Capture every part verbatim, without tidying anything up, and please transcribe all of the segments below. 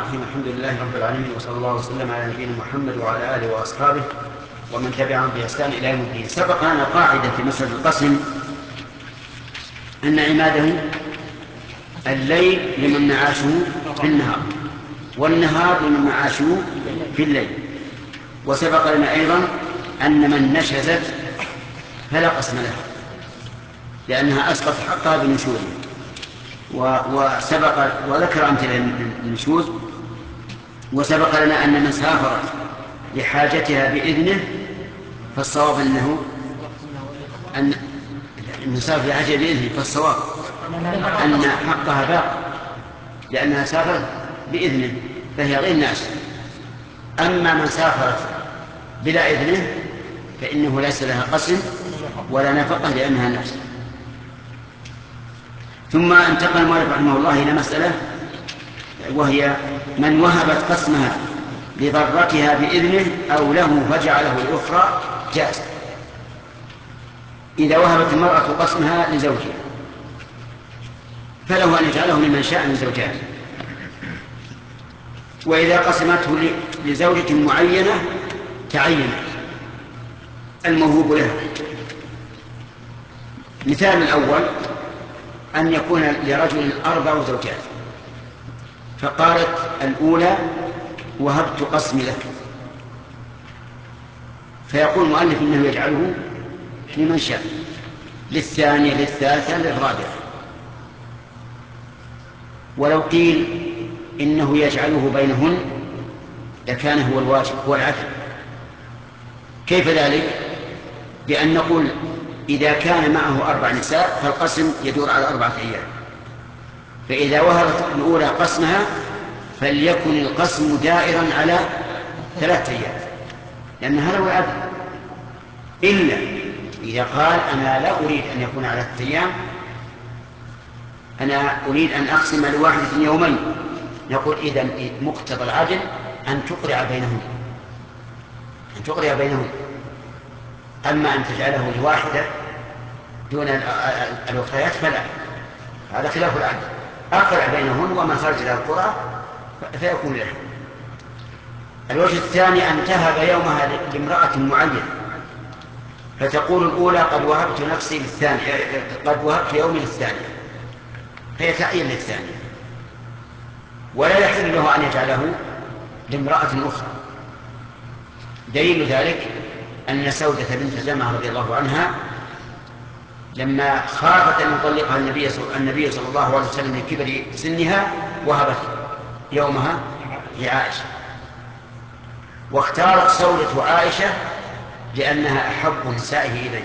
الرحيم. الحمد لله رب العالمين، وصلى الله وسلم على نبينا محمد وعلى آله وأصحابه ومن تبعهم بإحسان إلى يوم الدين. سبق لنا قاعدة في مسألة القسم أن عماده الليل لمن معاشه في النهار، والنهار لمن معاشه في الليل. وسبق لنا أيضا أن من نشزت فلا قسم لها لأنها أسقط حقها بنشوزه. وسبق وذكر أمثلة النشوز. وسبق لنا أن من سافرت لحاجتها بإذنه فالصواب أنه أن المسافر لحاجة بإذنه فالصواب أن حقها باق لأنها سافرت بإذنه فهي غير ناشئة. أما من سافرت بلا إذنه فإنه ليس لها قسم ولا نفقة لأنها ناشئة. ثم انتقل المؤلف رحمه الله إلى مسألة وهي من وهبت قسمها لضرتها بإذنه أو له فجعله الأخرى جاز. إذا وهبت المرأة قسمها لزوجها فله أن يجعله لمن شاء من زوجها، وإذا قسمته لزوجة معينة تعين الموهوب له. مثال الأول أن يكون لرجل أربع زوجات فقالت الأولى وهبت قسمي لك، فيقول المؤلف إنه يجعله لمن شاء، للثانية للثالثة للرابعة. ولو قيل إنه يجعله بينهن لكان هو الواجب هو العدل. كيف ذلك؟ بأن نقول إذا كان معه أربع نساء فالقسم يدور على أربعة أيام، فإذا وهبت الأولى قسمها فليكن القسم دائرا على ثلاثة أيام، لأن هذا هو العدل. إلا إذا قال أنا لا أريد أن يكون على ثلاثة أيام، أنا أريد أن أقسم لواحدة يومين، نقول إذن مقتضى العدل أن تقرع بينهم أن تقرع بينهم أما أن تجعله لواحدة دون الأخريات فلا، هذا خلاف العدل. أقرع بينهن ومن خرج إلى القرى فيكون له. الوجه الثاني أن تهب يومها لامرأة معينة، فتقول الأولى قد وهبت نفسي للثانية، قد وهبت يومي للثانية، فهي تعين للثانية، ولا يحل له أن يجعله لامرأة أخرى. دليل ذلك أن سودة بنت زمعة رضي الله عنها لما خافت أن يطلقها النبي النبي صلى الله عليه وسلم من كبر سنها وهبت يومها لعائشة، واختارت سودة عائشة لأنها أحب نسائه إليه،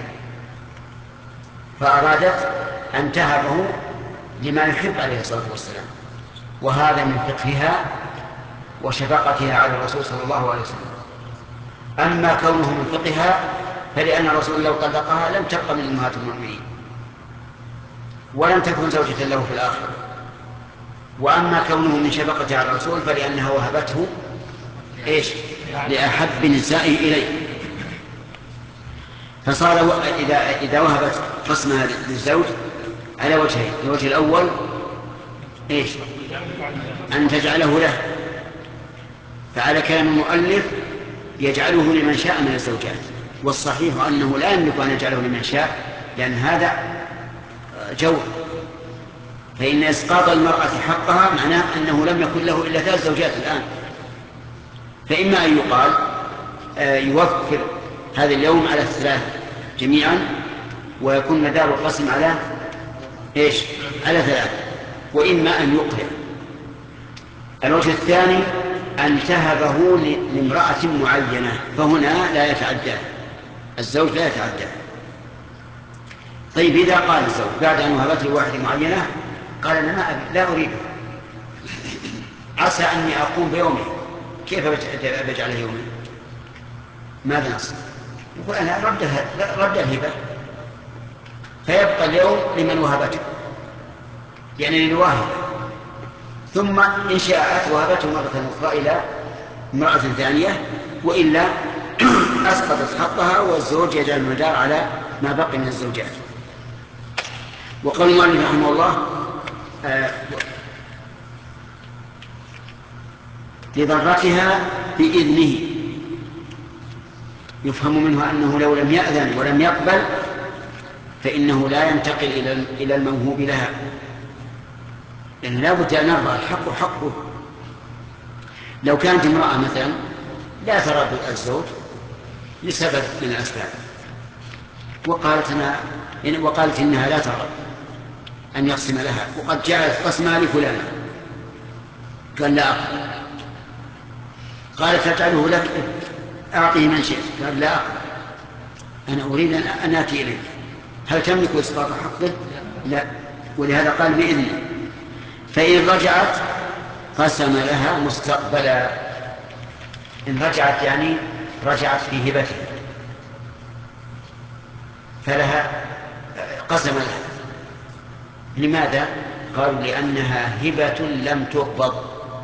فأرادت أن تهبه لما يحب عليه الصلاة والسلام، وهذا من فقهها وشفقتها على الرسول صلى الله عليه وسلم. أما كونه من فقهها فلأن الرسول لو طلقها لم تبقى من أمهات المؤمنين ولم تكن زوجة له في الآخرة. وأما كونه من شفقتها على الرسول فلأنها وهبته إيش؟ لأحب نسائه إليه. فصار إذا, إذا وهبت قسمها للزوج على وجهين: الوجه الأول إيش؟ أن تجعله له، فعلى كلام المؤلف يجعله لمن شاء من الزوجات، والصحيح أنه لا يملك أن يجعله لمن شاء لأن هذا جور، فإن إسقاط المرأة حقها معناه أنه لم يكن له إلا ثلاث زوجات الآن. فإما أن يقال يوفر هذا اليوم على الثلاث جميعا ويكون مدار القسم على إيش؟ على ثلاث، وإما أن يقرأ. الوجه الثاني أن تهبه لامرأة معينة، فهنا لا يتعدى الزوج، لا يتعدى. طيب إذا قال الزوج بعد أن وهبته لواحدة معينة قال أنا ما أبي، لا أريده، عسى أني أقوم بيومه، كيف بجعله يومه؟ ماذا نصنع؟ يقول أنا رد الهبة، فيبقى اليوم لمن وهبته، يعني للواهب، ثم إن شاءت وهبته مرة أخرى إلى امرأة ثانية، وإلا أسقطت حقها والزوج يجعل المدار على ما بقي من الزوجات. وقال المؤلف رحمه الله آه لضرتها بإذنه، يفهم منه أنه لو لم يأذن ولم يقبل فإنه لا ينتقل إلى الموهوب لها، لأن لا بد أن نرضى، الحق حقه. لو كانت امرأة مثلا لا ترى الزوج لسبب من الأسباب وقالت, أنا وقالت إنها لا ترى أن يقسم لها، وقد جعلت قسمها لفلانة، قال لا أقبل. قالت أجعله لك، أعطيه من شئت، قال لا أقبل، أنا أريد أن آتي إليك. هل تملك إسقاط حقه؟ لا، ولهذا قال بإذنه. فإن رجعت قسم لها مستقبلا، إن رجعت يعني رجعت في هبته فلها قسم لها. لماذا؟ قالوا لأنها هبة لم تقبض.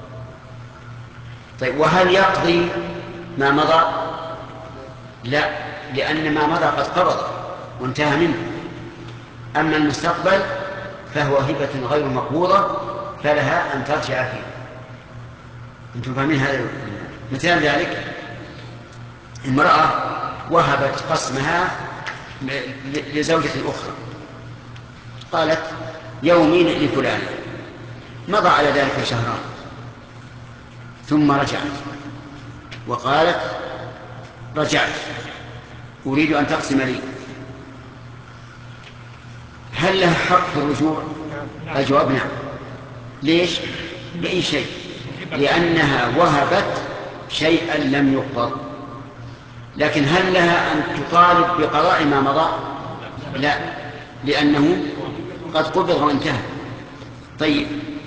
طيب وهل يقضي ما مضى؟ لا، لأن ما مضى قد قبض وانتهى منه. أما المستقبل فهو هبة غير مقبوضة فلها أن ترجع فيه. أنتم فاهمين هذا؟ مثال ذلك امرأة وهبت قسمها لزوجة أخرى، قالت يومين لفلان، مضى على ذلك شهران ثم رجعت وقالت رجعت أريد أن تقسم لي، هل لها حق في الرجوع؟ الجواب نعم. ليش؟ لأي شيء، لأنها وهبت شيئا لم يقبض. لكن هل لها أن تطالب بقضاء ما مضى؟ لا، لأنه قد قبض وانتهى. طيب،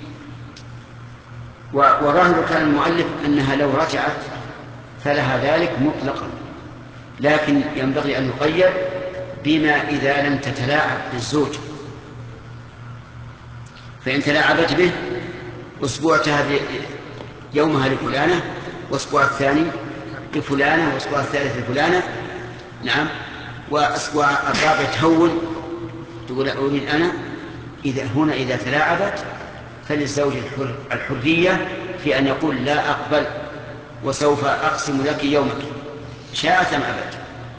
وظاهر كان المؤلف أنها لو رجعت فلها ذلك مطلقا، لكن ينبغي أن يقيد بما إذا لم تتلاعب بالزوج. فإن تلاعبت به أسبوعتها يومها لفلانة، وأسبوع الثاني لفلانة، وأسبوع الثالث لفلانة، نعم، وأسبوع الرابع تهون تقول أريد أنا. إذا هنا إذا تلاعبت فللزوج الحر الحرية في أن يقول لا أقبل وسوف أقسم لك يومك شاءت أم أبت.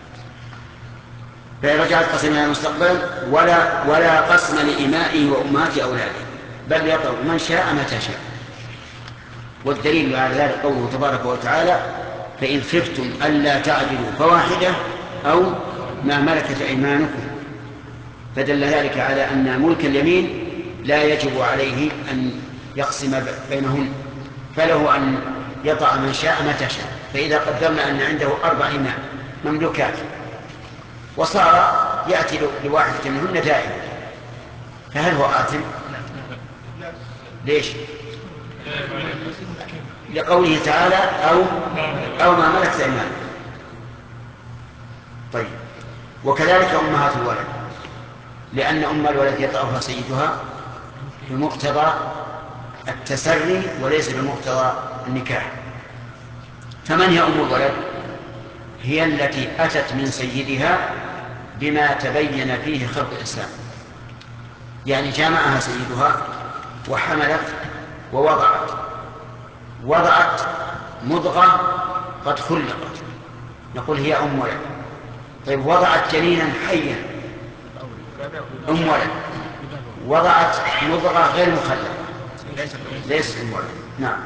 فإن رجعت قسمها المستقبل ولا, ولا قسم لإمائه وأمهات أولاده، بل يطلب من شاء متى شاء. والدليل على ذلك قوله تبارك وتعالى فإن خفتم ألا تعدلوا فواحدة أو ما ملكت أيمانكم، فدل ذلك على أن ملك اليمين لا يجب عليه أن يقسم بينهن، فله أن يطع من شاء متى شاء. فإذا قدرنا أن عنده أربع إماء مملوكات وصار يأتي لواحدة منهن دائما، فهل هو آثم؟ ليش؟ لقوله تعالى أو, أو ما ملكت أيمانكم. طيب، وكذلك أمهات الولد، لأن أم الولد يطأها سيدها بمقتضى التسري وليس بمقتضى النكاح. فمن هي أم الولد؟ هي التي أتت من سيدها بما تبين فيه خلق الإسلام، يعني جامعها سيدها وحملت ووضعت، وضعت مضغة قد خلقت، نقول هي أم ولد. طيب، وضعت جنينا حيا أم ولد، وضعت مضغة غير مخلقة ليس أم ولد. نعم.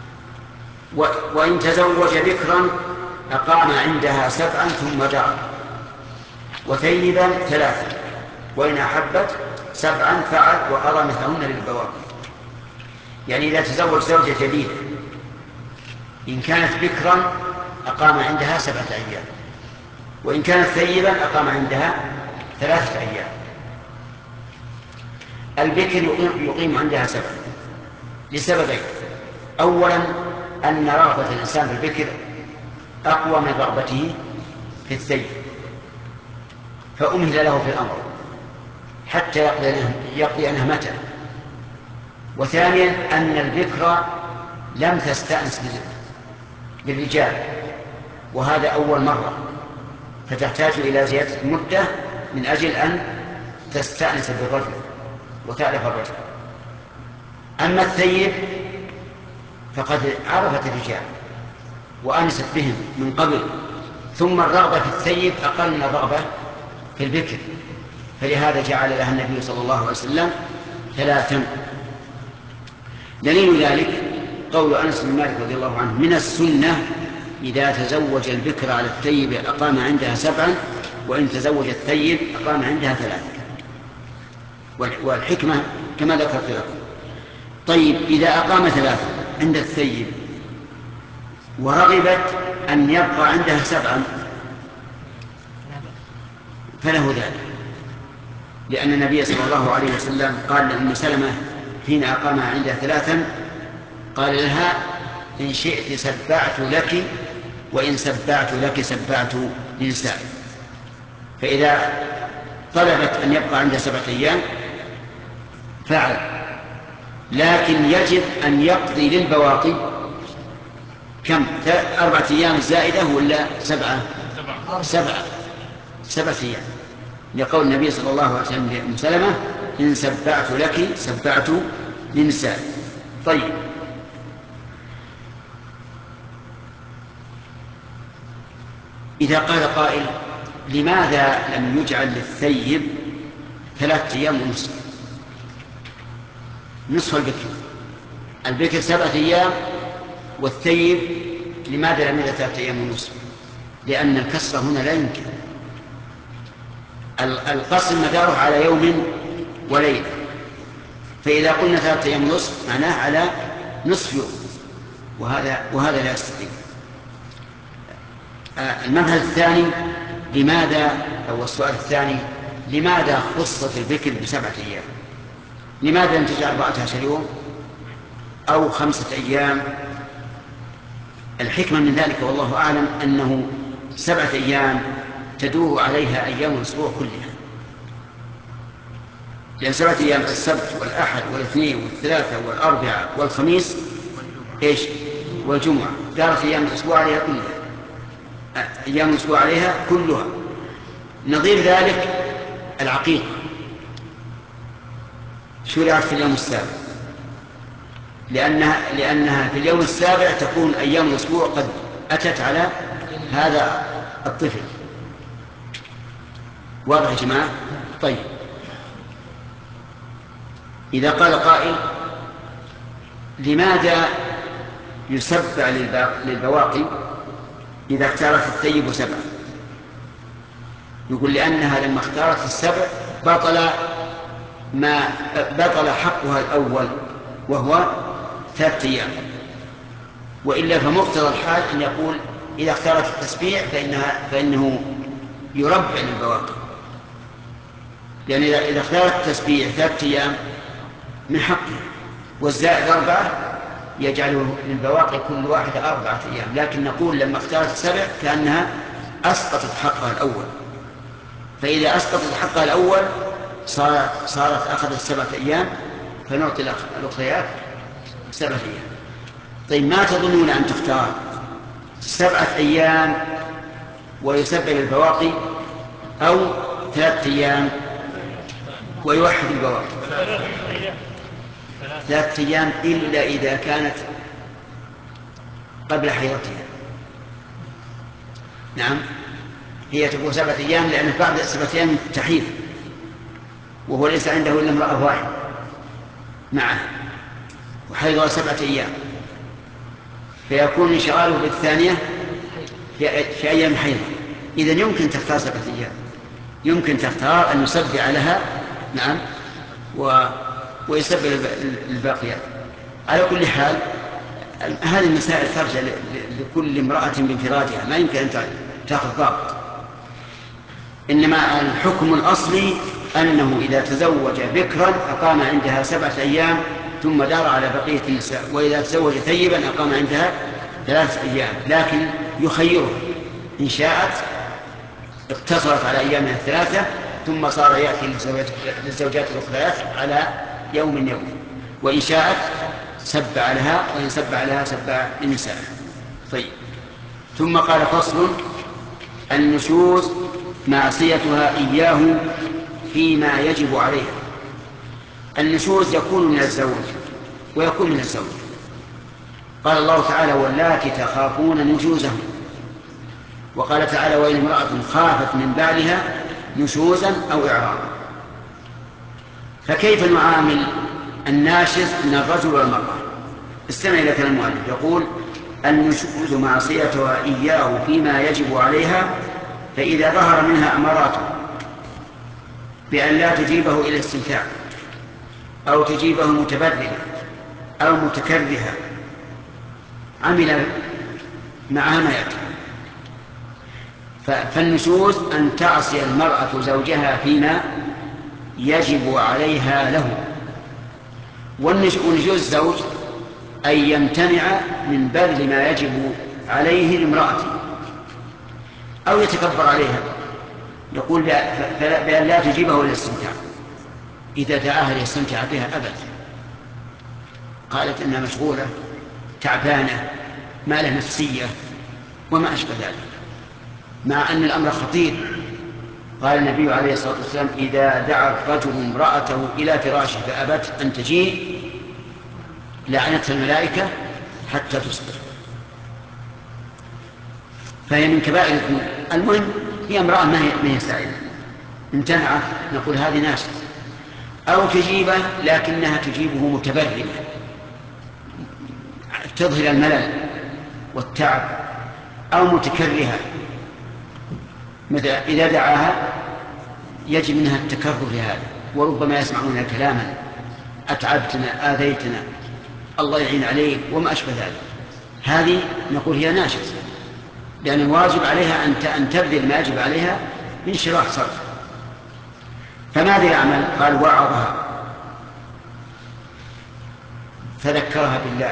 وإن تزوج بكرا أقام عندها سبعا ثم دار، وثيبا ثلاثا، وإن أحبت سبعا فعل وقضى مثلهن للبواقي. يعني إذا تزوج زوجة جديدة إن كانت بكرا أقام عندها سبعة أيام، وإن كانت ثيبا أقام عندها ثلاثة أيام. البكر يقيم عندها سبعة لسببين: أولا أن رغبة الإنسان في البكر أقوى من رغبته في الثيب، فأمهل له في الأمر حتى يقضي عنها متى. وثانيا أن البكر لم تستأنس بالرجال، وهذا أول مرة، فتحتاج إلى زيادة المدة من أجل أن تستأنس بالرجل وتعرف الرجل. أما الثيب فقد عرفت الرجال وأنست بهم من قبل، ثم الرغبة في الثيب أقل من الرغبة في البكر، فلهذا جعل لها النبي صلى الله عليه وسلم ثلاثا. دليل ذلك قول أنس بن مالك رضي الله عنه: من السنة إذا تزوج البكر على الثيب أقام عندها سبعا، وإن تزوج الثيب أقام عندها ثلاثا. والحكمة كما ذكرت لكم. طيب، إذا أقام ثلاثا عند الثيب ورغبت أن يبقى عندها سبعا فله ذلك، لأن النبي صلى الله عليه وسلم قال لأم سلمة حين أقامها عندها ثلاثا، قال لها: إن شئت سبعت لك، وإن سبعت لك سبعت لنسائك. فإذا طلبت أن يبقى عندها سبعة أيام فعل، لكن يجب أن يقضي للبواقي كم؟ أربعة أيام زائدة ولا سبعة؟ سبعة سبعة أيام، لقول النبي صلى الله عليه وسلم لأم سلمة: إن سبعت لك سبعت لنسائك. طيب، إذا قال قائل: لماذا لم يجعل للثيب ثلاثة أيام ونصف؟ نصف البكر، البكر سبعة أيام، والثيب لماذا لم يجعل ثلاثة أيام ونصف؟ لأن الكسر هنا لا يمكن. القسم مداره على يوم وليلة، فإذا قلنا ثلاثة أيام ونصف معناه على نصف يوم، وهذا وهذا لا يستطيع. المبحث الثاني: لماذا أو السؤال الثاني: لماذا خصت البكر بسبعة أيام؟ لماذا لم تجعل أربعة عشر يوم أو خمسة أيام؟ الحكمة من ذلك والله أعلم أنه سبعة أيام تدور عليها أيام الأسبوع كلها، لأن سبعة أيام السبت والأحد والاثنين والثلاثة والأربعاء والخميس إيش والجمعة، دارت أيام الأسبوع عليها كلها، أيام الأسبوع عليها كلها. نظير ذلك العقيقة شرعت في اليوم السابع، لأنها, لأنها في اليوم السابع تكون أيام الأسبوع قد أتت على هذا الطفل. واضح يا جماعة؟ طيب، إذا قال قائل: لماذا يسبع للبواقي إذا اختارت الثيب سبعة؟ يقول: لأنها لما اختارت السبع بطل ما بطل حقها الأول وهو ثلاثة أيام، وإلا فمقتضى الحال أن يقول إذا اختارت التسبيع فإنها فإنه يربع للبواقي، لأن يعني إذا اختارت التسبيع ثلاثة أيام من حقها، والزائد أربعة يجعله للبواقي كل واحدة أربعة أيام، لكن نقول لما اختارت السبع كأنها أسقطت حقها الأول، فإذا أسقطت حقها الأول صارت, صارت أخذت سبعة أيام، فنعطي الأخريات سبعة أيام. طيب، ما تظنون أن تختار سبعة أيام ويسبع البواقي، أو ثلاثة أيام ويوحد البواقي؟ ثلاثة أيام إلا إذا كانت قبل حيضتها. نعم، هي تكون سبعة أيام لأن بعد سبعة أيام تحيض، وهو ليس عنده إلا امرأة واحدة معه وحيضها سبعة أيام، فيكون انشغاله بالثانية في أيام حيضة. إذن يمكن تختار سبعة أيام، يمكن تختار أن يسبع لها، نعم، و... ويسبع الباقيات. على كل حال هذه المسائل ترجع لكل امرأة بانفرادها، ما يمكن أن تأخذ ضابط. إنما الحكم الأصلي أنه إذا تزوج بكرا أقام عندها سبعة أيام ثم دار على بقية النساء، وإذا تزوج ثيبا أقام عندها ثلاثة أيام، لكن يخيره إن شاءت اقتصرت على أيامها الثلاثة ثم صار يأتي للزوجات الأخريات على يوم يوم، وإن شاءت سبع لها، وإن سبع لها سبع للنساء. طيب، ثم قال: فصل: النشوز معصيتها إياه فيما يجب عليها. النشوز يكون من الزوج ويكون من الزوج، قال الله تعالى واللاتي تخافون نشوزهن، وقال تعالى وإن امرأة خافت من بعلها نشوزا أو إعراضا. فكيف نعامل الناشز من الرجل والمرأة؟ استمع إلى كلام المؤلف يقول النشوز معصيتها إياه فيما يجب عليها، فإذا ظهر منها أمارات بأن لا تجيبه إلى الاستمتاع أو تجيبه متبرئة أو متكرهة عمل معها ما يأتي. فالنشوز أن تعصي المرأة زوجها فيما يجب عليها له، ونشوز الزوج أن يمتنع من بذل ما يجب عليه لامرأته أو يتكبر عليها، يقول بأن لا تجيبه للاستمتاع. إذا دعاها ليستمتع بها أبدا، قالت إنها مشغولة تعبانة ما له نفسية وما أشبه ذلك، مع أن الأمر خطير. قال النبي عليه الصلاة والسلام إذا دعا الرجل امرأته إلى فراشه فأبت أن تجيء لعنتها الملائكة حتى تصبح، فهي من كبائر الذنوب. المهم هي امرأة ما هي, ما هي سائلة امتنعت، نقول هذه ناشز. أو تجيبه لكنها تجيبه متبرمة تظهر الملل والتعب، أو متكرهة إذا دعاها يجب منها التكرر لهذا، وربما يسمع منها كلاما أتعبتنا آذيتنا الله يعين عليك وما أشبه ذلك. هذه نقول هي ناشز، لأن الواجب عليها أن تبذل ما يجب عليها من شراح صدر. فماذا يعمل؟ قال وعظها فذكرها بالله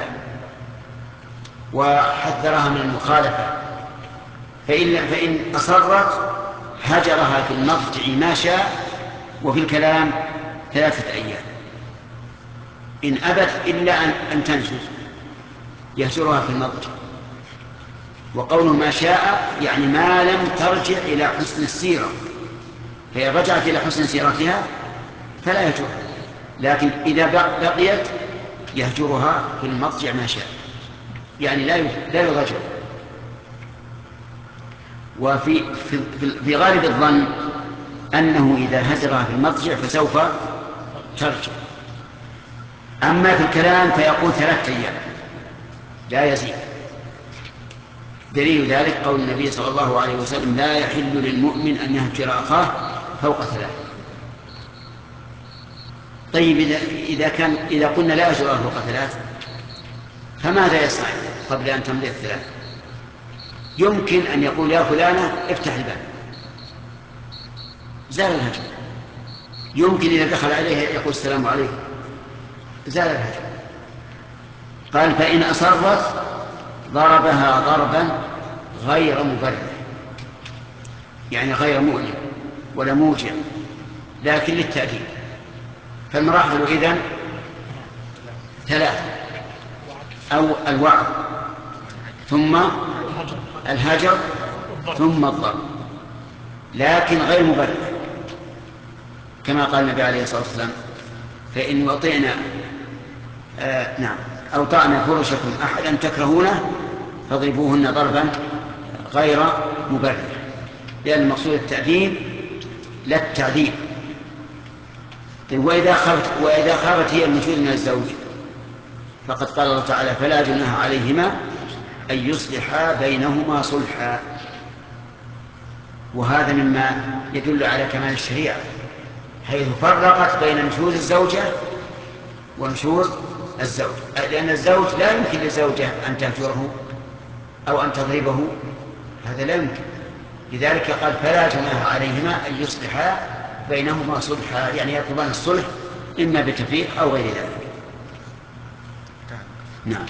وحذرها من المخالفة، فإن, فإن أصرت هجرها في المضجع ما شاء وفي الكلام ثلاثة أيام، إن أبت إلا أن, أن تنشز يهجرها في المضجع. وقوله ما شاء يعني ما لم ترجع إلى حسن السيرة، فإن رجعت إلى حسن سيرتها فلا يهجرها، لكن إذا بقيت يهجرها في المضجع ما شاء، يعني لا لا يضجر. وفي في, في غالب الظن أنه إذا هجرها في المضجع فسوف ترجع. أما في الكلام فيقول ثلاثة أيام لا يزيد. دليل ذلك قول النبي صلى الله عليه وسلم لا يحل للمؤمن أن يهجر أخاه فوق ثلاث. طيب إذا, إذا, كان إذا قلنا لا يهجر أخاه فوق ثلاث فماذا يصنع قبل أن تمضي الثلاث؟ يمكن أن يقول يا فلانة افتح الباب زال الهجر. يمكن إذا دخل عليها يقول السلام عليكم زال الهجر. قال فإن أصرت ضربها ضربا غير مبرح، يعني غير مؤلم ولا موجع لكن للتأديب. فالمراحل إذن ثلاث، أو الوعظ ثم الهجر ثم الضرب، لكن غير مبرح، كما قال النبي عليه الصلاة والسلام فإن وطئنا آه نعم أو طعن فرشكم أحدا تكرهونه فاضربوهن ضربا غير مبرح، لأن المقصود التأديب لا التعذيب. وإذا خافت وإذا خافت هي النشوز من الزوج فقد قال الله تعالى فلا جناح عليهما أن يصلحا بينهما صلحا. وهذا مما يدل على كمال الشريعة، حيث فرقت بين نشوز الزوجة ونشوز الزوج، لأن الزوج لا يمكن للزوجة أن تهجره أو أن تضربه، هذا لا يمكن. لذلك قال فلا جناح عليهما أن يصلحا بينهما صلحا، يعني يطلبان الصلح إما بتفريق أو غير ذلك. نعم.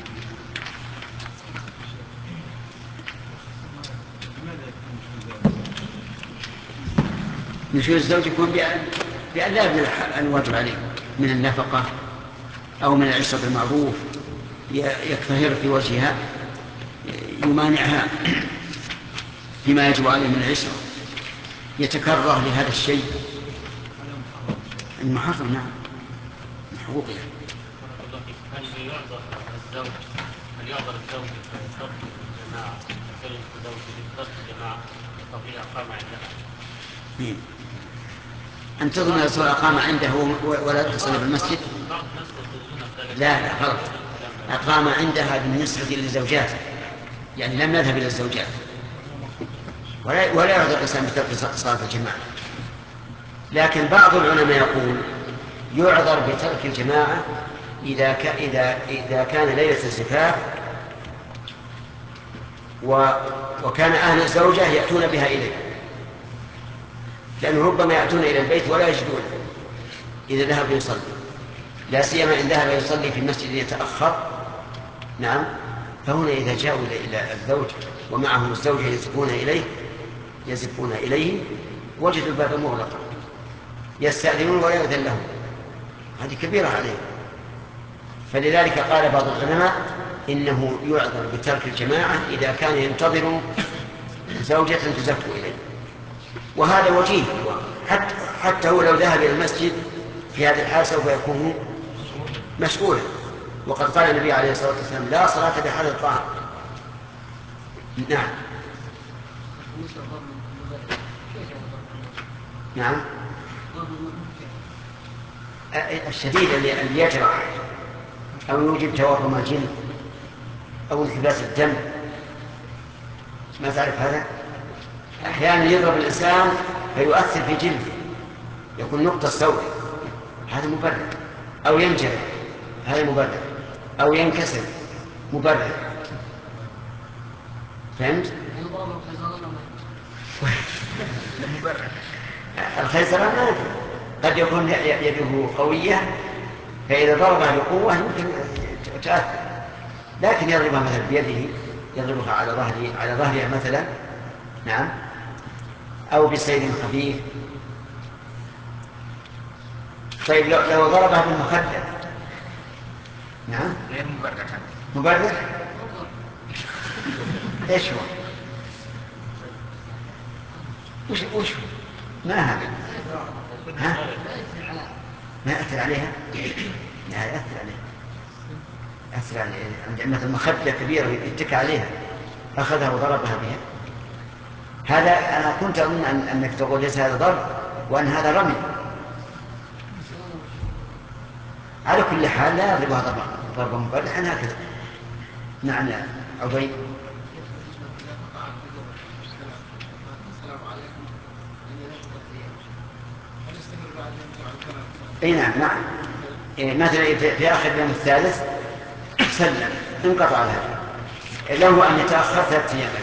نشوز الزوج يكون بأن لا يبذل الواجب عليه من النفقة أو من العشرة بالمعروف، يكتهر في وجهها، يمانعها فيما يجب عليه من العشرة، يتكرر لهذا الشيء المحرم. نعم من حقوقها. هل يعذر الزوج هل يعذر الزوج في ترك الجماعة كلمة الزوج في ترك الجماعة وهي أقام عندها؟ مين؟ أن تظن الرسول أقام عنده ولا تصلي بالمسجد؟ لا لا غلط. أقام عندها بالنسبة للزوجات، يعني لم يذهب إلى الزوجات، ولا ولا يعذر الإنسان بترك صلاة الجماعة. لكن بعض العلماء يقول يعذر بترك الجماعة إذا كان إذا إذا كان ليلة الزفاف و وكان أهل الزوجة يأتون بها إليه، لأنه ربما يأتون إلى البيت ولا يجدون إذا ذهب يصلي، لا سيما إن ذهب يصلي في المسجد يتأخر. نعم، فهنا إذا جاءوا إلى الزوج ومعهم الزوجة يزفون إليه يزفون إليه وجدوا الباب مغلقا يستأذنون ولا يؤذن لهم، هذه كبيرة عليهم. فلذلك قال بعض العلماء إنه يعذر بترك الجماعة إذا كان ينتظر زوجة تزف إليه، وهذا وجيه. حتى, حتى هو لو ذهب إلى المسجد في هذه الحال سوف يكون مسؤولا، وقد قال النبي عليه الصلاة والسلام لا صلاة بحال الطعام. نعم نعم الشديد اللي يجرح أو يوجب تورم الجلد أو انحباس الدم، ما تعرف هذا؟ أحيانا يضرب الإنسان فيؤثر في جلده يكون نقطة سوداء، هذا مبرر. أو ينجرح، هذا مبرر. أو ينكسر، مبرر. فهمت؟ مبرر. الخيزران قد يكون يده قوية فإذا ضربها بقوة يمكن تأثر، لكن يضربها مثلا بيده، يضربها على ظهره على ظهرها مثلا، نعم، أو بسير خفيف. طيب لو, لو ضربها بالمخدر، نعم، غير مبرر. مبرر؟ ايش هو؟ وش وش هو؟ ما هذا؟ ها؟ ما يأثر عليها؟ لا يأثر عليها، يأثر عليها. عندما المخدة كبيرة يتكى عليها أخذها وضربها بها. هذا أنا كنت أظن أن أنك تقول ليس هذا ضرب وأن هذا رمي. على كل حال لا يضربها ضربا ضربا مبرحا هكذا. نعم يا عبيد. اي نعم نعم. إيه مثلا في اخر اليوم الثالث سلم انقطع الهدي، له ان يتاخر ثلاثة ايام.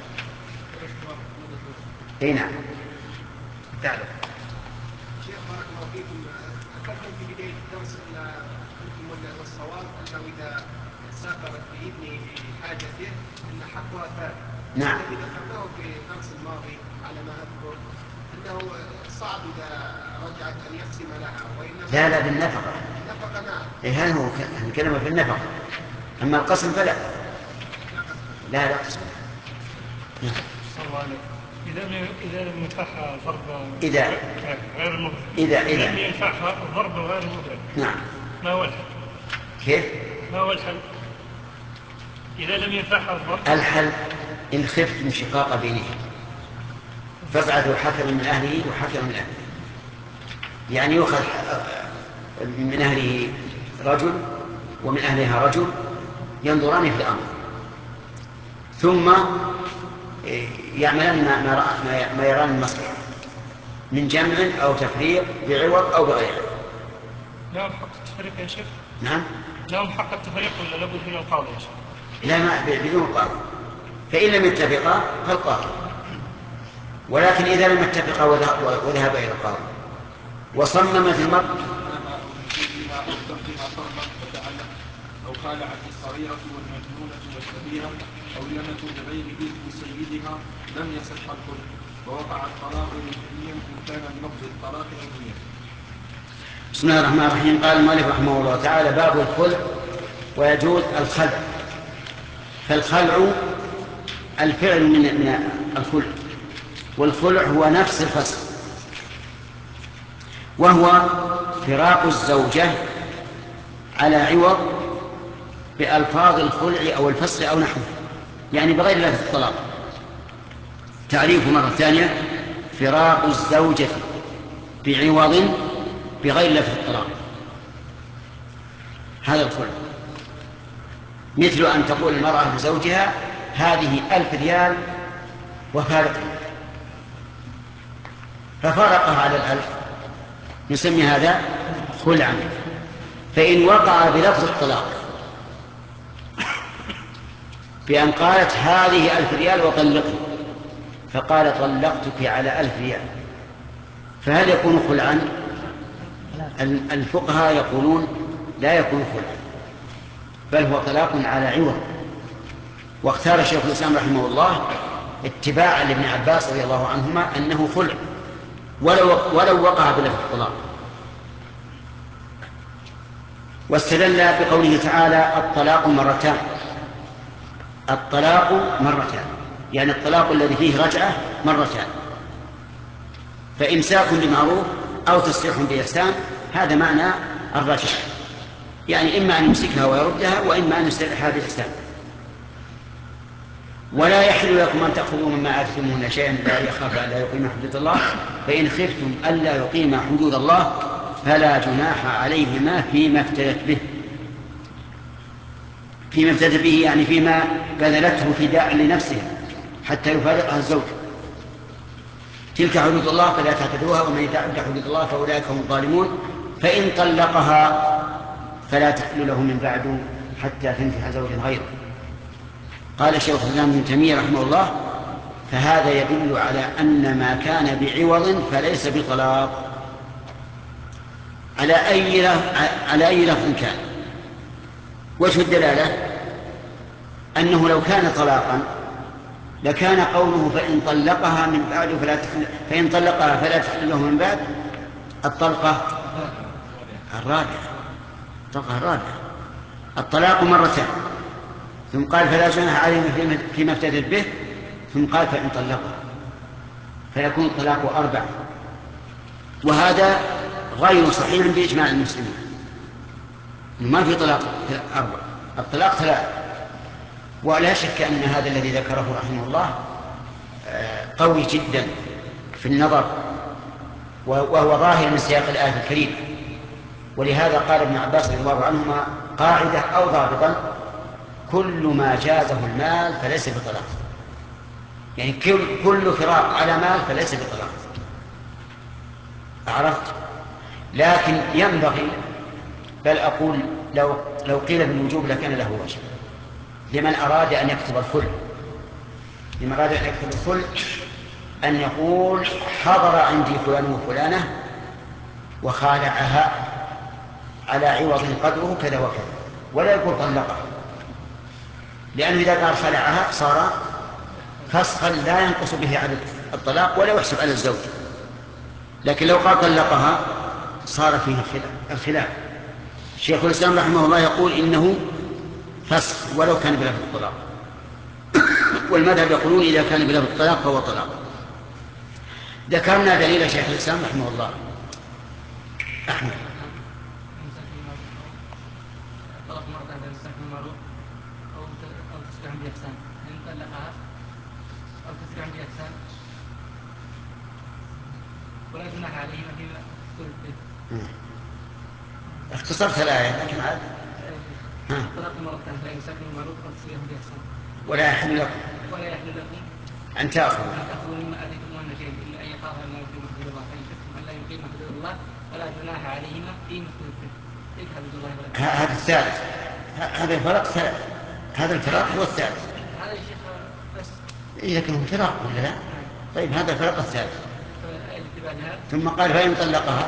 اي نعم. تعرف شيخ بارك الله فيكم، ذكرتم في بدايه الدرس ان انتم والصواب انه اذا سافرت باذنه لحاجته ان حقها ثابت. نعم. الذي ذكرناه في الدرس الماضي على ما اذكر انه صعب اذا رجعت ان يقسم لها، وانما لا لا بالنفقه. النفقه نعم. إيه هذا هو الكلمه في النفقه، اما القسم فلا. لا لا قسم. نعم. إذا إذا لم ينفعها ضرب إذا غير المبرر، إذا إذا إذا لم ينفعها ضرب غير المبرر، نعم، ما هو الحل؟ كيف؟ ما هو الحل؟ إذا لم ينفعها الضرب، الحل إن خفت انشقاق بينهم فابعثوا حكما من أهله وحكما من أهله، يعني يؤخذ من أهله رجل ومن أهلها رجل ينظران في الأمر، ثم يعملان ما, ما يران المصلحة من جمع أو تفريق بعوض أو بغيره. لهم حق التفريق يا شيخ؟ نعم. لهم حق التفريق ولا لابد من القاضي يا شيخ؟ لا، ما بدون قاضي، فإن لم يتفقا فالقاضي، ولكن إذا لم يتفقا وذهب إلى القاضي وصممت المرأة أو خالعت الصغيرة والمجنونة والكبيرة أو لمت بغير إذن سيدها لم يصح الخلع، ووقع الطلاق رجعيا إن كان بلفظ الطلاق أو نية. بسم الله الرحمن الرحيم. قال المؤلف رحمه الله تعالى: باب الخلع ويجوز الخلع. فالخلع الفعل من من الخلع، والخلع هو نفس الفسخ، وهو فراق الزوجة على عوض بألفاظ الخلع أو الفسخ أو نحوه، يعني بغير لفظ الطلاق. تعريفه مرة ثانية: فراق الزوجة بعوض بغير لفظ الطلاق، هذا الخلع. مثل أن تقول المرأة لزوجها: هذه ألف ريال وفارقني، ففارقها على الألف، نسمي هذا خلعا. فإن وقع بلفظ الطلاق بأن قالت: هذه ألف ريال وطلقني، فقال: طلقتك على ألف ريال، فهل يكون خلعا؟ الفقهاء يقولون لا يكون خلعا، بل هو طلاق على عوض. واختار شيخ الإسلام رحمه الله اتباعا لابن عباس رضي الله عنهما أنه خلع ولو, ولو وقع بلفظ الطلاق. واستدل بقوله تعالى: الطلاق مرتان. الطلاق مرتان يعني الطلاق الذي فيه رجعة مرتان، فإمساك بمعروف أو تسريح بإحسان، هذا معنى الرجعة، يعني إما أن يمسكها ويردها، وإما أن يسرحها بإحسان. ولا يحل لكم أن تأخذوا مما آتيتموهن شيئا لا يخاف أن لا يقيم حدود الله، فإن خفتم ألا يقيم حدود الله فلا جناح عليهما فيما افتدت به. فيما افتدت به يعني فيما بذلته فداء لنفسها حتى يفارقها الزوج. تلك حدود الله فلا تعتدوها، ومن يتعد حدود الله فأولئك هم الظالمون. فإن طلقها فلا تحل له من بعد حتى تنكح زوجا غيره. قال شيخ الإسلام ابن تيمية رحمه الله: فهذا يدل على أن ما كان بعوض فليس بطلاق على أي على أي لفظ كان. وجه الدلالة أنه لو كان طلاقا لكان قوله: فإن طلقها من بعد فلا تحل فإن طلقها فلا تحل له من بعد الطلقة الرابعة. الطلقة الرابعة الطلاق مرتين، ثم قال: فلا جناح عليهما فيما افتدت به، ثم قال: فإن طلقها، فيكون الطلاق أربعة. وهذا غير صحيح بإجماع المسلمين، ما في طلاق أربعة، الطلاق ثلاثة. ولا شك أن هذا الذي ذكره رحمه الله قوي جدا في النظر، وهو ظاهر من سياق الآية الكريمة. ولهذا قال ابن عباس رضي الله عنهما قاعدة أو ضابطا: كل ما جازه المال فليس بطلاق، يعني كل فراق على مال فليس بطلاق. عرفت؟ لكن ينبغي، بل أقول لو, لو قيل بالوجوب لكان له وجه، لمن أراد أن يكتب الخلع، لمن أراد أن يكتب الخلع أن يقول: حضر عندي فلان وفلانة وخالعها على عوض قدره كذا وكذا، ولا يقول طلقها، لأنه إذا قال خلعها صار فسخا لا ينقص به عدد الطلاق ولا يحسب على الزوج. لكن لو قال طلقها صار فيه الخلاف. شيخ الإسلام رحمه الله يقول إنه فسخ ولو كان بلفظ الطلاق، والمذهب يقولون إذا كان بلفظ الطلاق فهو طلاق. ذكرنا دليل شيخ الإسلام رحمه الله. أحمد: طلق مرة هذا يستحق المعروف أو أو تسرع بإحسان، إن طلقها أو تسرع بإحسان ولا جناح عليهما فيما افتدت به. اختصرت الآية لكن عاد طلق مرة لا يستحق المعروف أو تسرع بإحسان ولا يحل لكم ولا يحل لكم أن تأخذوا أن تأخذوا مما آتيتموهن شيئا إلا أن يخاف أن لا يقيم حدود الله، فإن خفتم أن لا يقيم حدود الله فلا جناح عليهما فيما افتدت به. تلك حدود الله ولا. هذا الثالث، هذا الفرق ثلاث، هذا الفراق هو الثالث. هذا يا شيخ بس إذا كان فراق ولا لا؟ طيب هذا الفرق الثالث. الآية اللي بعدها ثم قال: فإن طلقها،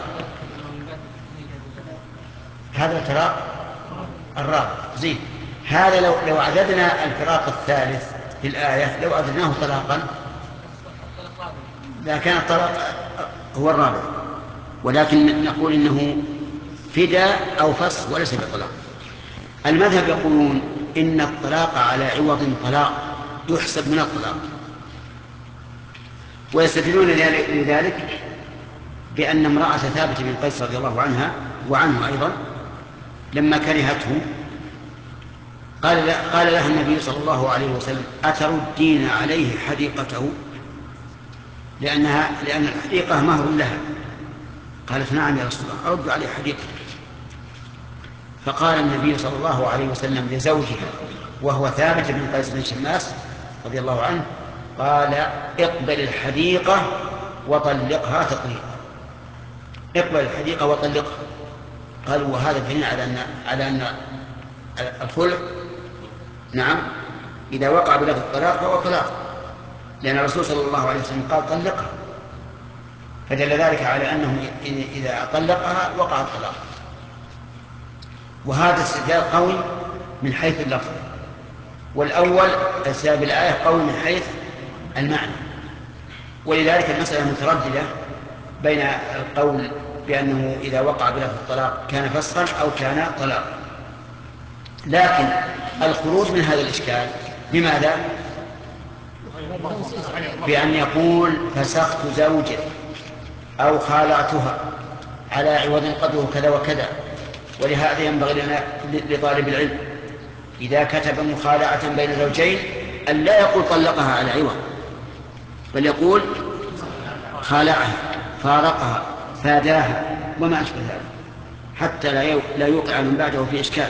هذا الفراق الرابع. زين، هذا لو لو عددنا الفراق الثالث في الآية، لو عددناه طلاقا لكان الطلاق هو الرابع، ولكن نقول إنه فداء أو فسخ وليس بطلاق. المذهب يقولون إن الطلاق على عوض طلاق يحسب من الطلاق، ويستدلون لذلك بأن امرأة ثابت بن قيس رضي الله عنها وعنه أيضا لما كرهته قال قال لها النبي صلى الله عليه وسلم: أتردين عليه حديقته؟ لأنها لأن الحديقة مهر لها. قالت: نعم يا رسول الله، أرد عليه حديقته. فقال النبي صلى الله عليه وسلم لزوجها وهو ثابت بن قيس بن شماس رضي الله عنه: قال: اقبل الحديقة وطلقها تطليقا. اقبل الحديقة وطلقها. قالوا: وهذا دليل على أن على أن الخلع نعم إذا وقع بلفظ الطلاق فهو طلاق، لأن الرسول صلى الله عليه وسلم قال: طلقها، فدل ذلك على أنه إذا طلقها وقع الطلاق. وهذا استدلال قوي من حيث اللفظ، والأول السبب الآية قوي من حيث المعنى. ولذلك المسألة مترددة بين القول بأنه إذا وقع بلفظ الطلاق كان فسخا أو كان طلاقا. لكن الخروج من هذا الإشكال بماذا؟ بأن يقول: فسخت زوجي أو خالعتها على عوض قدره كذا وكذا. ولهذا ينبغي لنا لطالب العلم إذا كتب مخالعة بين زوجين أن لا يقول طلقها على عوض، بل يقول خالعها، فارقها، فاداها، وما أشبه ذلك، حتى لا يوقع من بعده في إشكال.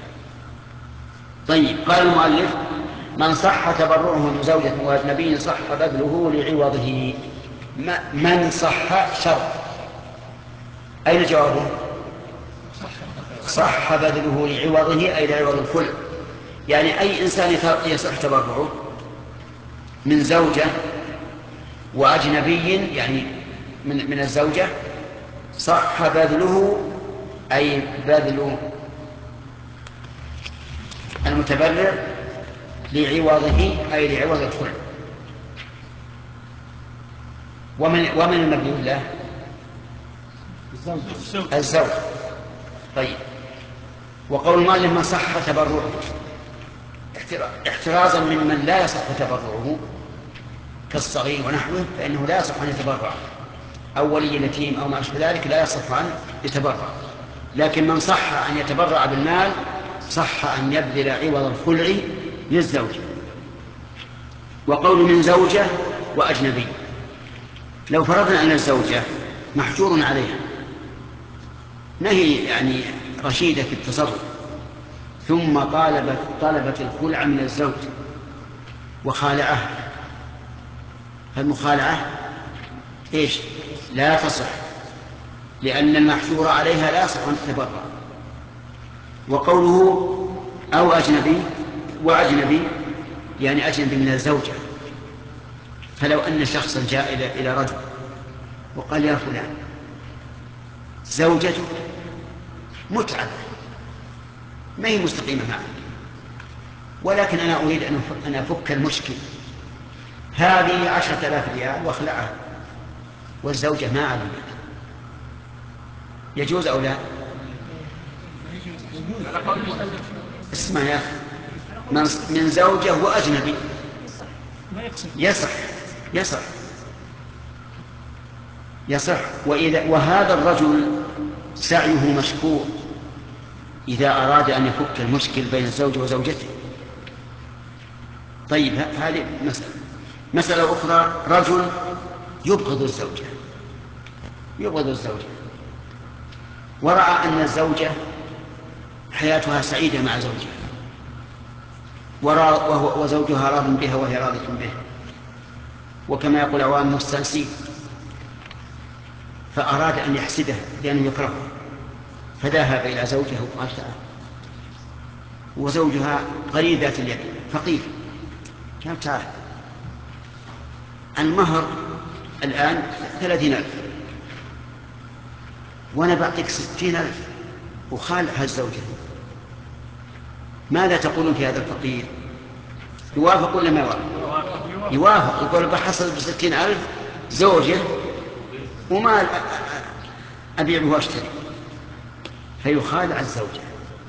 طيب، قال المؤلف: من صح تبرعه من زوجة وأجنبي صح بذله لعوضه. من صح شرط، أين جوابه؟ صح بذله لعوضه أي لعوض الخلع. يعني أي إنسان يصح تبرعه من زوجة وأجنبي، يعني من, من الزوجة، صح بذله أي بذل المتبرع لعوضه أي لعوض الخلع. ومن ومن المبذول له؟ الزوج. طيب، وقول المؤلف: من صح تبرعه احترازا ممن لا يصح تبرعه كالصغير ونحوه، فإنه لا يصح أن يتبرع، أو ولي اليتيم أو ما أشبه ذلك لا يصح أن يتبرع. لكن من صح أن يتبرع بالمال صح أن يبذل عوض الخلع للزوج. وقول من زوجة وأجنبي، لو فرضنا أن الزوجة محجور عليها، ما هي يعني رشيدة في التصرف، ثم طالبت طلبت الخلع من الزوج وخالعه، فالمخالعة إيش؟ لا تصح، لأن المحجور عليها لا يصح أن تتبرع. وقوله أو أجنبي وأجنبي يعني أجنبي من الزوجة. فلو أن شخصا جاء إلى إلى رجل وقال: يا فلان، زوجته متعبة ما هي مستقيمة معه، ولكن أنا أريد أن أفك المشكل، هذه عشرة آلاف ريال واخلعها، والزوجة ما علمت، يجوز أو لا؟ اسمع يا أخي، من زوجة وأجنبي يصح يصح يصح وإذا وهذا الرجل سعيه مشكور إذا أراد أن يفك المشكل بين الزوج وزوجته. طيب، هذه مسألة. مسألة أخرى: رجل يبغض الزوجة يبغض الزوجة ورأى أن الزوجة حياتها سعيدة مع زوجها وزوجها راض بها وهي راضة به، وكما يقول عوام مستانسين، فأراد أن يحسدها لأنه يكرهها، فذهب إلى زوجها وقال: تعال. وزوجها قليل ذات اليد فقير، قال: تعال، المهر الآن ثلاثين ألف وأنا بعطيك ستين ألف وخالعها الزوجة، ماذا تقولون في هذا الفقير؟ يوافق ولا ما يوافق؟ يوافق، يقول: بحصل بستين ألف زوجة وما أبيع واشتري، فيخالع الزوجة.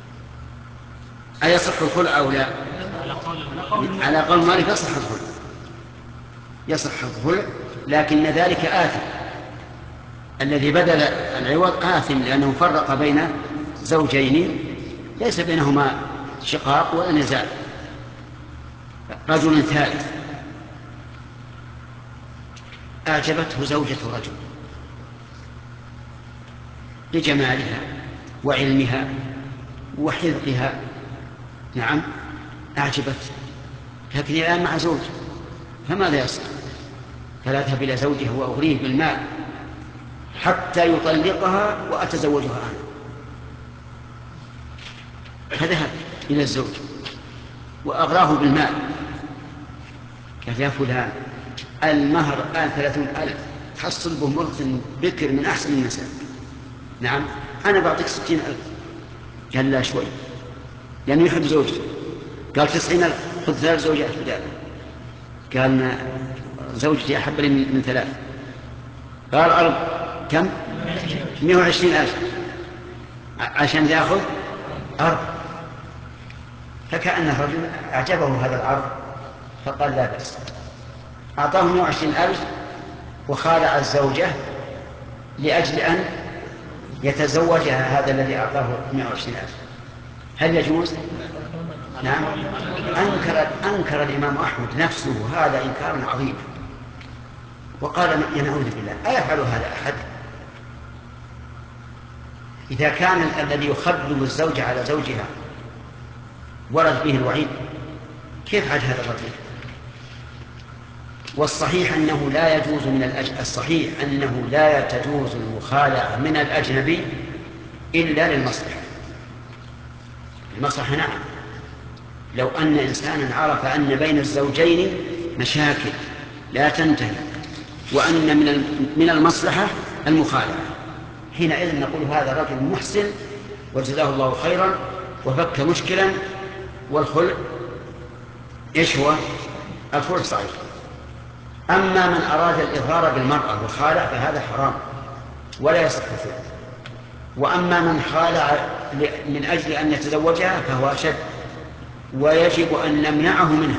أيصح الخلع أو لا؟ على قول مالك يصح الخلع يصح الخلع لكن ذلك آثم، الذي بدل العوض آثم، لأنه فرق بين زوجين ليس بينهما شقاق ولا نزاع. رجل ثالث أعجبته زوجة رجل لجمالها وعلمها وحذقها، نعم أعجبته، لكن الآن مع زوج، فماذا يصنع؟ فلا تذهب إلى زوجها وأغريه بالمال حتى يطلقها وأتزوجها أنا. فذهب إلى الزوج وأغراه بالمال، قال يا فلان المهر الآن ثلاثون ألف، تحصل به مرة بكر من أحسن النساء، نعم أنا بعطيك ستين ألف. قال لا شوي، لأنه يحب زوجته. قال تسعين ألف، خذ ثلاث زوجات بداله. قال زوجتي أحب لي من ثلاث. قال أرض كم؟ مئة وعشرين ألف عشان يأخذ أرض. فكأن الرجل أعجبه هذا العرض فقال لا بأس، أعطاه مئة وعشرين ألف وخالع الزوجة لأجل أن يتزوجها هذا الذي أعطاه مئة وعشرين ألف. هل يجوز؟ نعم. أنكر, أنكر الإمام أحمد نفسه هذا إنكارا عظيما، وقال يا نعوذ بالله أيفعل هذا أحد؟ إذا كان الذي يخبب الزوجة على زوجها ورد به الوعيد، كيف عاد هذا الرجل؟ والصحيح أنه لا يجوز من الأج... الصحيح أنه لا تجوز المخالعة من الأجنبي إلا للمصلحة. المصلحة نعم، لو أن إنسانا عرف أن بين الزوجين مشاكل لا تنتهي وأن من من المصلحة المخالعة، حينئذ نقول هذا رجل محسن وجزاه الله خيرا وفك مشكلا. والخلع إيش هو؟ الخلع صحيح. أما من أراد الإظهار بالمرأة والخالع فهذا حرام ولا يصح الخلع. وأما من خالع من أجل أن يتزوجها فهو أشد، ويجب أن نمنعه منها،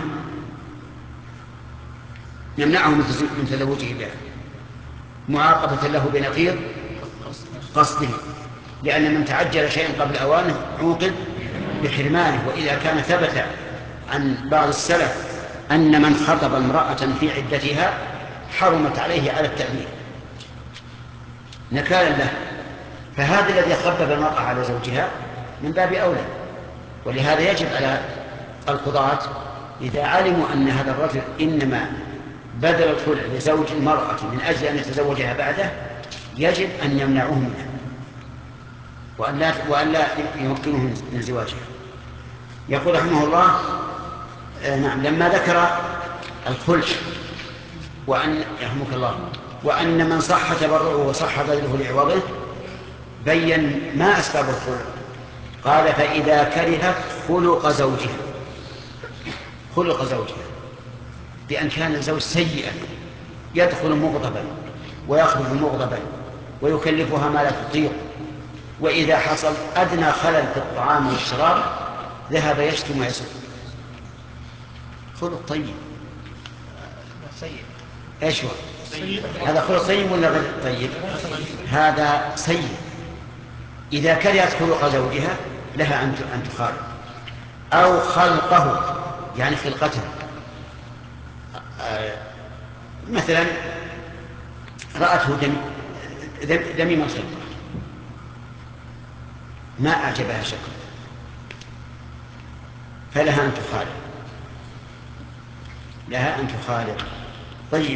نمنعه من تزوجه بها معاقبة له بنقيض قصده، لأن من تعجل شيئا قبل أوانه عوقب بحرمانه. وإذا كان ثبت عن بعض السلف أن من خطب امرأة في عدتها حرمت عليه على التأمين نكالا له، فهذا الذي خطب المرأة على زوجها من باب أولى. ولهذا يجب على القضاة إذا علموا أن هذا الرجل إنما بذل الخلع لزوج المرأة من أجل أن يتزوجها بعده، يجب أن يمنعوه منها وأن لا, وأن لا يمكنه من زواجها. يقول رحمه الله آه نعم لما ذكر الخلع وأن يرحمك الله وأن من صح تبرعه وصح بذله لعوضه بين ما أسباب الخلع. قال فإذا كرهت خلق زوجها، خلق زوجها بأن كان الزوج سيئا يدخل مغضبا ويخرج مغضبا ويكلفها ما لا تطيق، وإذا حصل أدنى خلل في الطعام والشراب ذهب يشتم ويسب. خلق طيب سيء. ايش هو؟ هذا خلق طيب ولا غير طيب؟ هذا سيء. إذا كرهت خلق زوجها لها أن تخالف، أو خلقه يعني خلقته. آه مثلا رأته دم دميم الخلقة ما أعجبها شكله فلها أن تخالف، لها أن تخالف. طيب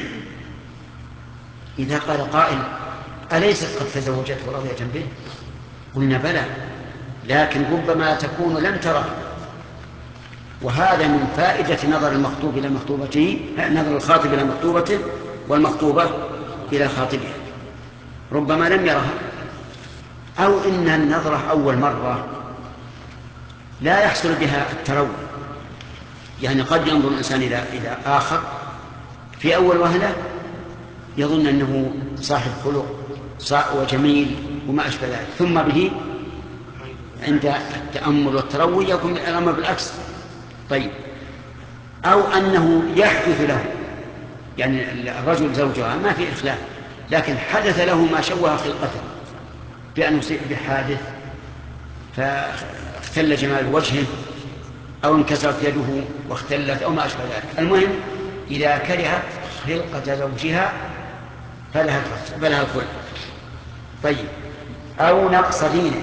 إذا قال قائل أليست قد تزوجته ورضيت به؟ قلنا بلى، لكن ربما تكون لم تره، وهذا من فائدة نظر المخطوب إلى مخطوبته، نظر الخاطب إلى مخطوبته والمخطوبة إلى خاطبها، ربما لم يرها، أو إن النظرة أول مرة لا يحصل بها التروي، يعني قد ينظر الإنسان إلى إلى آخر في أول وهلة يظن أنه صاحب خلق وجميل وما أشبه ذلك، ثم به عند التأمل والتروي يكون الأمر بالعكس. طيب أو أنه يحدث له، يعني الرجل زوجها ما في إخلاف لكن حدث له ما شوه خلقته بأن يصيب بحادث اختل جمال وجهه أو انكسرت يده واختلت أو ما أشبه ذلك. المهم إذا كرهت خلقة زوجها فلها فلها الخلع. طيب، أو نقص دينه،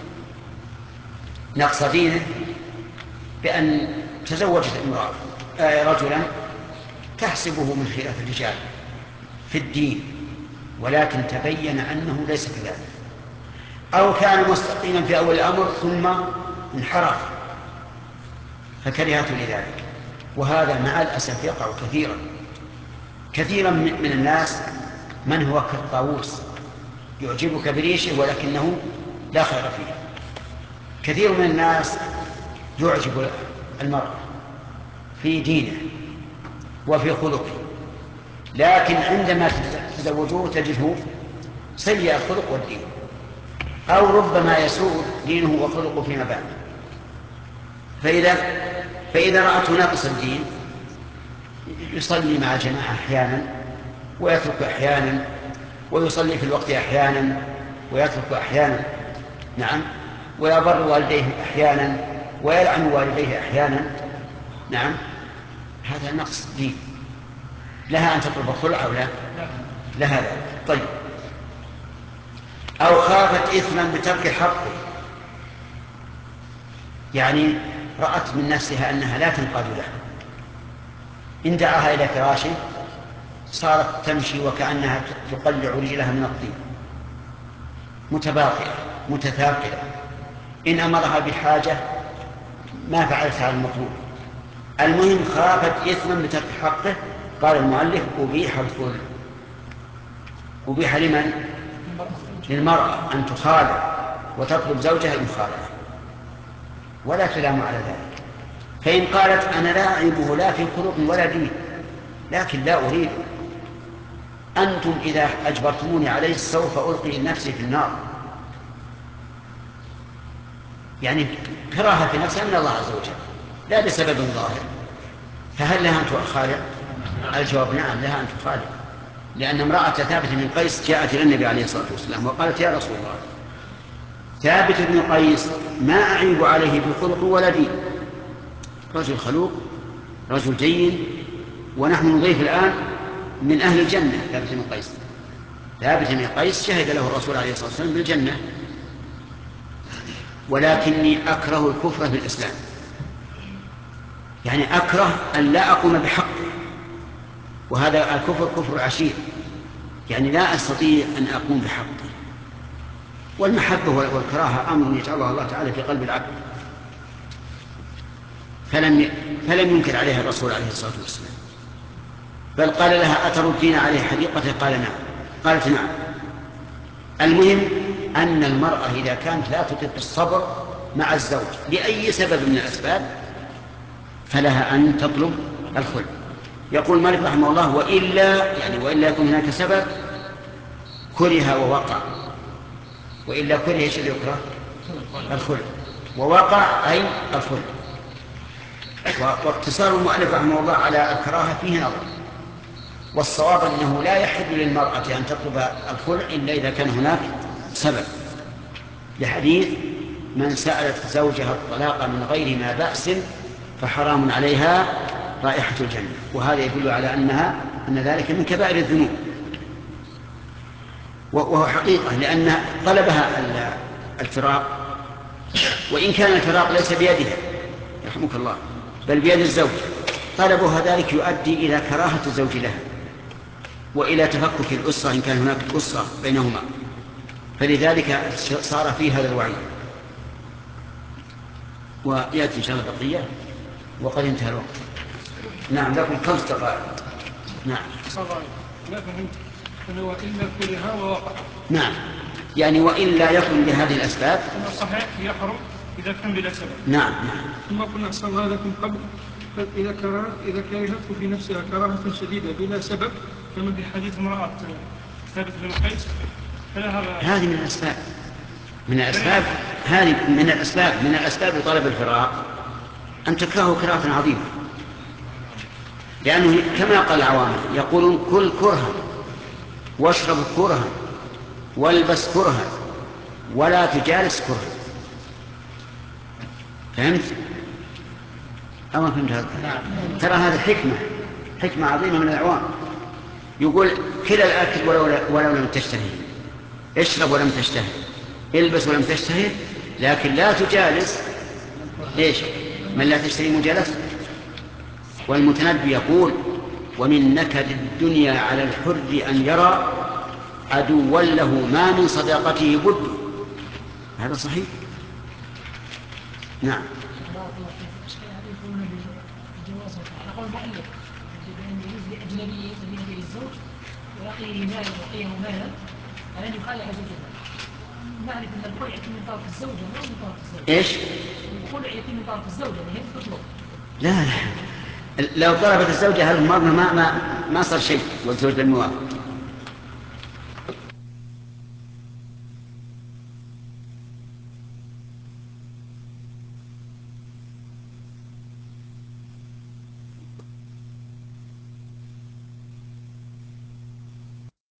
نقص دينه بأن تزوجت امرأة رجلا تحسبه من خلاف الرجال في الدين ولكن تبين أنه ليس كذلك، أو كان مستقيما في أول الأمر ثم انحرف فكرهته لذلك. وهذا مع الأسف يقع كثيرا كثيرا من الناس، من هو كالطاووس يعجبك بريشه ولكنه لا خير فيه. كثير من الناس يعجب المرء في دينه وفي خلقه، لكن عندما تزوجوه تجده سيء الخلق والدين، أو ربما يسوء دينه وخلقه فيما بعد. فإذا فإذا رأته ناقص الدين يصلي مع جماعة أحيانا ويترك أحيانا، ويصلي في الوقت أحيانا ويترك أحيانا، نعم، ويبر والديه أحيانا ويلعن والديه أحيانا، نعم، هذا نقص دين. لها أن تطلب الخلع أو لا؟ لها ذلك. طيب، أو خافت إثما بترك حقه، يعني رأت من نفسها أنها لا تنقاد له، إن دعاها إلى فراشه صارت تمشي وكأنها تقلع رجلها من الطين، متباطئة متثاقلة. إن أمرها بحاجة ما فعلت على المطلوب. المهم خافت إثما بترك حقه. قال المؤلف أبيح الخلع. أبيح لمن؟ للمرأة أن تخالع وتطلب زوجها المخالعة ولا تلام على ذلك. فإن قالت أنا لا أعيبه لا في خلق ولا دين لكن لا أريد، أنتم إذا أجبرتموني عليه سوف ألقي نفسي في النار، يعني كراهة في نفسها من الله عز وجل لا لسبب ظاهر، فهل لها أن تخالع؟ الجواب نعم، لها أن تخالع، لأن امرأة ثابت بن قيس جاءت إلى النبي عليه الصلاة والسلام وقالت يا رسول الله ثابت بن قيس ما أعيب عليه بخلق ولا دين، رجل خلوق رجل جيد، ونحن نضيف الآن من أهل الجنة ثابت بن قيس. ثابت بن قيس شهد له الرسول عليه الصلاة والسلام بالجنة، ولكني أكره الكفر في الإسلام، يعني أكره أن لا أقوم بحقه، وهذا الكفر كفر عشير، يعني لا أستطيع أن أقوم بحقه. والمحبة والكراهة أمر يجعله الله تعالى في قلب العبد، فلم فلم ينكر عليها الرسول عليه الصلاة والسلام، بل قال لها أتردين عليه حديقته؟ قال نعم. قالت نعم. المهم أن المرأة إذا كانت لا تطيق الصبر مع الزوج لأي سبب من الأسباب فلها أن تطلب الخلع. يقول مالك رحمه الله وإلا، يعني وإلا يكون هناك سبب كره ووقع، وإلا كره ايش اللي يكره؟ الخلع، ووقع أي الخلع. واقتصار المؤلف رحمه الله على الكراهة فيه نظر، والصواب أنه لا يحل للمرأة أن تطلب الخلع إلا إذا كان هناك سبب، لحديث من سألت زوجها الطلاق من غير ما بأس فحرام عليها رائحة الجنة، وهذا يدل على أنها أن ذلك من كبائر الذنوب، وهو حقيقة لأن طلبها الفراق، وإن كان الفراق ليس بيدها يرحمك الله بل بيد الزوج، طلبها ذلك يؤدي إلى كراهة الزوج لها وإلى تفكك الأسرة إن كان هناك أسرة بينهما، فلذلك صار فيه هذا الوعي. ويأتي إن شاء الله بقية وقد انتهى الوقت. نعم لكم خمس دقائق. نعم وإلا كره ووقع. نعم، يعني وإلا يكن بهذه الأسباب صحيح يحرم إذا كان بلا سبب. نعم نعم. ثم كنا أصلنا لكم قبل إذا كره إذا كرهته في نفسها كراهة شديدة بلا سبب كما في حديث امرأة ثابت بن قيس، هذه من الأسباب من الأسباب هذه من الأسباب من الأسباب لطلب الفراق أن تكرهه كراهة عظيمة، لأنه كما قال العوام يقولون كل كرها واشرب كرها والبس كرها ولا تجالس كرها، فهمت؟ أو ما فهمت هذا؟ ترى هذا حكمة حكمة عظيمة من الأعوام. يقول كلا الآكل ولو, ولو لم تشتهي، اشرب ولم تشتهي، البس ولم تشتهي، لكن لا تجالس إيش؟ من لا تشتهي مجالسة. والمتنبي يقول ومن نكد الدنيا على الحر أن يرى عدوا له ما من صداقته بد. هذا صحيح. نعم. نقول المؤلف بأن يجوز لأجنبي أجنبي للزوج ويعطيه مالا ويعطيه مالا أن يخالع زوجته. نعرف أن الخلع يتم من طرف الزوجة لا من طرف الزوج. إيش؟ الخلع يتم من طرف الزوجة لأن هي تطلب. لا لا لو طلبت الزوجة هالمرة ما ما ما صار شيء والزوج لم يوافق.